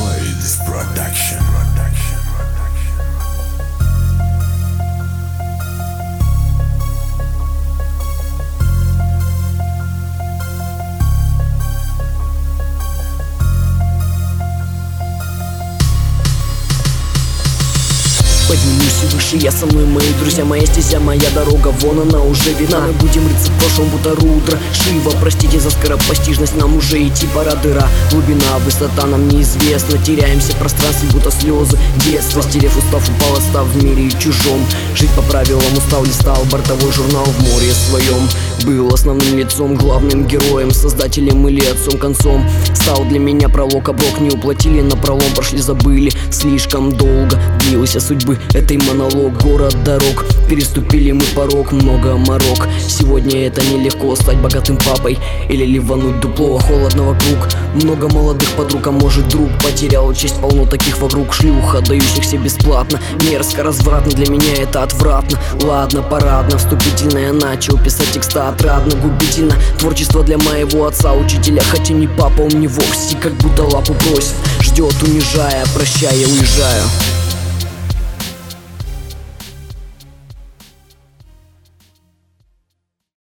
Ladies Production. Поднимусь выше, я со мной, мои друзья, моя стезя, моя дорога, вон она уже видна. Мы будем рыться в прошлом, будто рудра Шива, простите за скоропостижность, нам уже идти пора, дыра. Глубина, высота нам неизвестна, теряемся в пространстве, будто слезы детства. Стерев устав, упал, остав в мире чужом. Жить по правилам устал, листал бортовой журнал в море своем. Был основным лицом, главным героем, создателем или отцом концом. Стал для меня пролог, оброк не уплатили, напролом прошли, забыли. Слишком долго длился судьбы этой монолог. Город дорог, переступили мы порог, много морок. Сегодня это нелегко, стать богатым папой или ливануть дупло. Холодно вокруг, много молодых подруг, а может друг потерял честь, полно таких вокруг. Шлюх, отдающих все бесплатно, мерзко, развратно, для меня это отвратно. Ладно, парадно, вступительное начал писать текста отрадно, губительно. Творчество для моего отца, учителя, хотя не папа, он не вовсе, как будто лапу просит. Ждет, унижая, прощая, уезжаю.